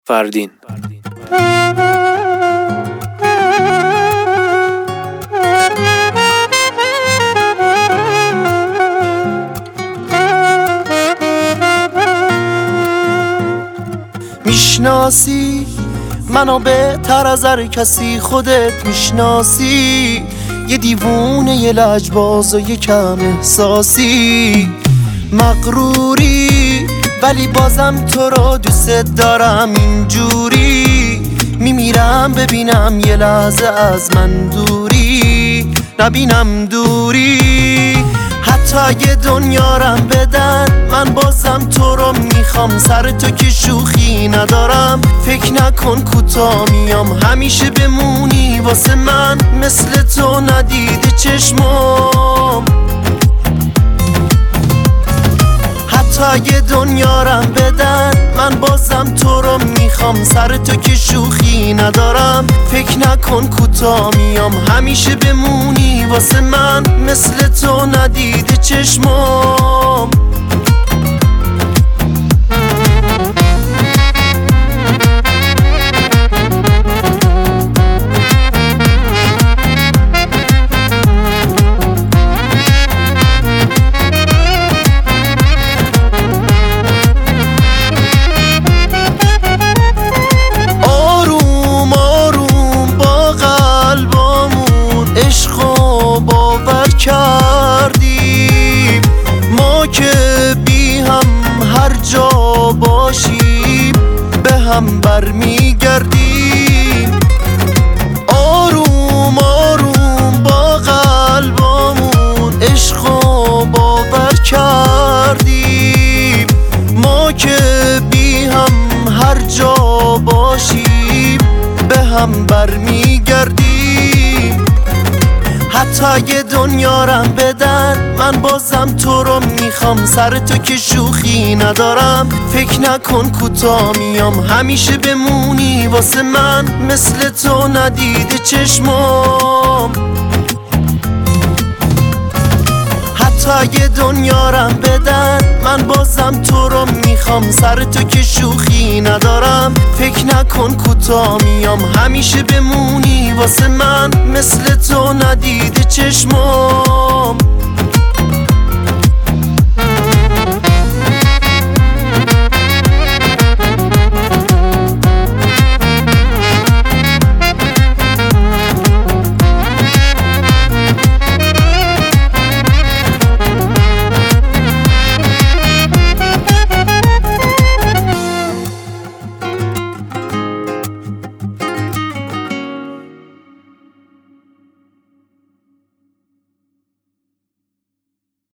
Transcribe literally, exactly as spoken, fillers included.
فردین. میشناسی منو بهتر از هر کسی، خودت میشناسی یه دیوونه، یه لجباز و یه کم احساسی. مغروری ولی بازم تو رو دوست دارم، اینجوری میمیرم ببینم یه لحظه از من دوری، نبینم دوری. حتی اگه دنیا رم بدن من بازم تو رو میخوام، سر تو که شوخی ندارم، فکر نکن کوتاه میام، همیشه بمونی واسه من مثل تو ندیده چشمام. حتی اگه دنیا رم بدن من بازم تو رو میخوام، سر تو که شوخی ندارم، فکر نکن کوتاه میام، همیشه بمونی واسه من مثل تو ندیده چشمام. کردیم ما که بی هم هر جا باشیم به هم برمیگردیم. آروم آروم با قلبامون عشق و باور کردیم، ما که بی هم هر جا باشیم به هم برمیگردیم. حتی اگه دنیا رم بدن من بازم تو رو میخوام، سر تو که شوخی ندارم، فکر نکن کوتاه میام، همیشه بمونی واسه من مثل تو ندیده چشمام. حتی اگه دنیا رم بدن من بازم تو رو میخوام، سر تو که شوخی ندارم، فکر نکن کوتاه میام، همیشه بمونی واسه من مثل تو ندیده چشمام.